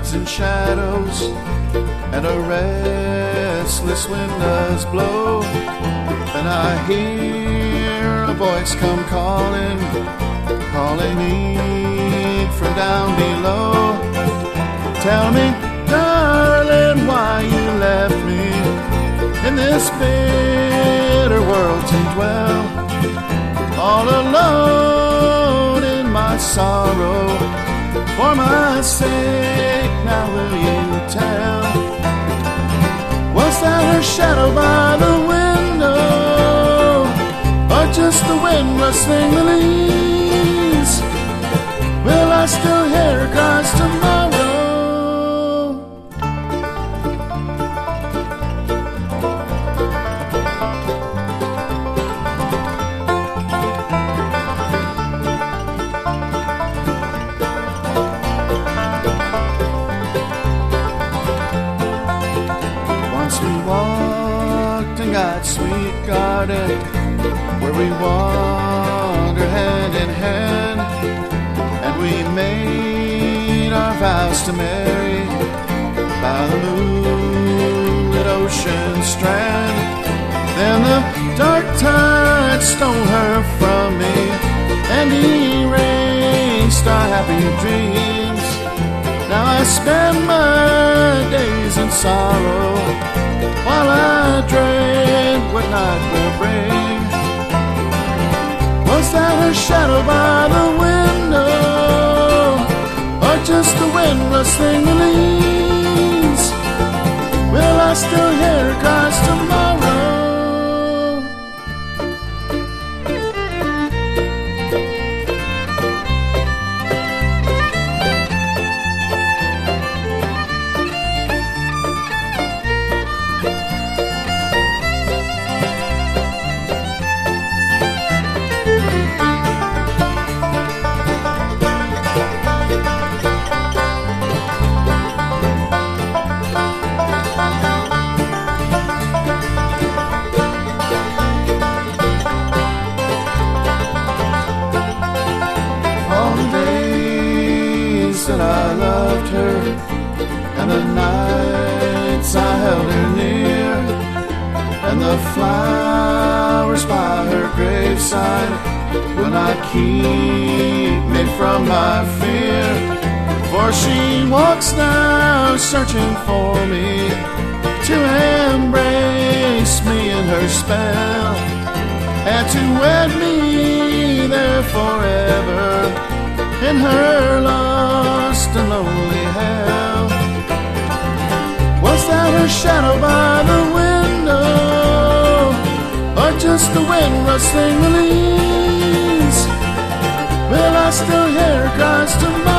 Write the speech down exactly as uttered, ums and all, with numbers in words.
hides in shadows, and a restless wind does blow. And I hear a voice come calling, calling me from down below. Tell me, darling, why you left me in this bitter world to dwell, all alone in my sorrow. For my sake, now will you tell? Was that her shadow by the window, or just the wind rustling the leaves? Will I still hear her cries tomorrow? Got sweet garden where we wander hand in hand, and we made our vows to marry by the moonlit ocean strand. Then the dark tide stole her from me and erased our happy dreams. Now I spend my days in sorrow while I dread what night will bring. Was that her shadow by the window, or just the wind rustling the leaves? Will I still hear her cries tomorrow? That I loved her, and the nights I held her near, and the flowers by her graveside will not keep me from my fear. For she walks now searching for me to embrace me in her spell, and to wed me there forever in her lost and lonely hell. Was that her shadow by the window, or just the wind rustling the leaves? Will I still hear her cries tomorrow?